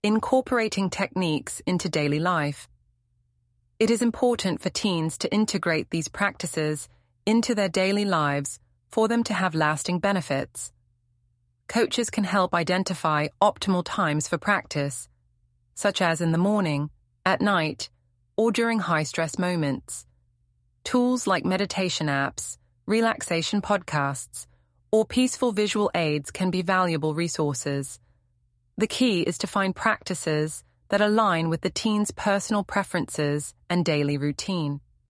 incorporating techniques into daily life. It is important for teens to integrate these practices into their daily lives for them to have lasting benefits. Coaches can help identify optimal times for practice, such as in the morning, at night, or during high-stress moments. Tools like meditation apps, relaxation podcasts, or peaceful visual aids can be valuable resources. The key is to find practices that align with the teen's personal preferences and daily routine.